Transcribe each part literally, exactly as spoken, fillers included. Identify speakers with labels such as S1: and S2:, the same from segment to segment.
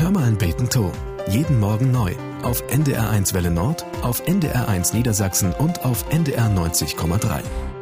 S1: Hör mal ein beten to. Jeden Morgen neu. Auf N D R eins Welle Nord, auf N D R eins Niedersachsen und auf N D R neunzig Komma drei.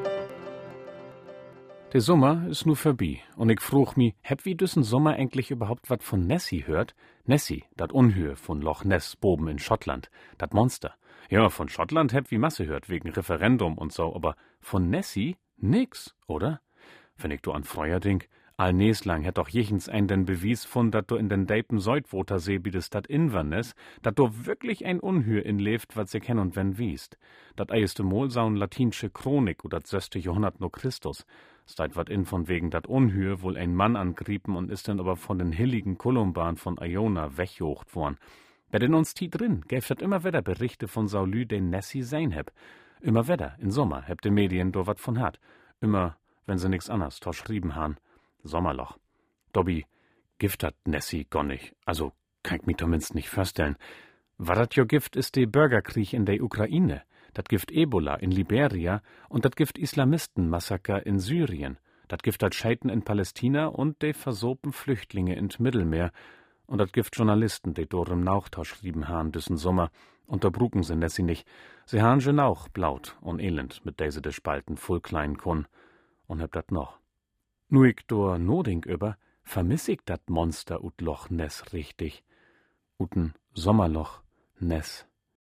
S2: Der Sommer ist nur vorbei. Und ich fruch mi, heb wie düssen Sommer eigentlich überhaupt wat von Nessie hört? Nessie, dat Unhöhe von Loch Ness boben in Schottland, dat Monster. Ja, von Schottland heb wie Masse hört, wegen Referendum und so, aber von Nessie nix, oder? Wenn ich du an Freuer denk, all neslang hätt doch jechens ein den Bewies von, dat du in den Deipen Seudwotersee biedest dat Inverness, dat du wirklich ein Unhöhe inlebt, wat sie kenn und wenn wiest. Dat eieste Mol saun latinsche Chronik oder dat söste Jahrhundert no Christus. Steit wat in von wegen dat Unhöhe wohl ein Mann angriepen und ist dann aber von den hilligen Kolumban von Iona wegjocht worden. Bei den uns tie drin, gäf dat immer wieder Berichte von Saulü, den Nessie sein heb. Immer wieder, in Sommer, heb de Medien do wat von hat. Immer, wenn sie nix anders to schrieben han. Sommerloch. Dobby, Gift hat Nessie gar nicht. Also, kann ich mich zumindest nicht vorstellen. War dat jo Gift ist de Bürgerkrieg in der Ukraine, dat Gift Ebola in Liberia und dat Gift Islamistenmassaker in Syrien, dat Gift dat Scheiten in Palästina und de versopen Flüchtlinge in Mittelmeer und dat Gift Journalisten, de dorem Nauchtausch schrieben han düssen Sommer, unterbrucken sie Nessie nicht. Sie han schon auch blaut und elend mit deze de Spalten voll klein kun. Und heb dat noch. Nu ich dor nodink über, vermiss ich dat Monster ut Loch Ness richtig. Uten Sommerloch Ness.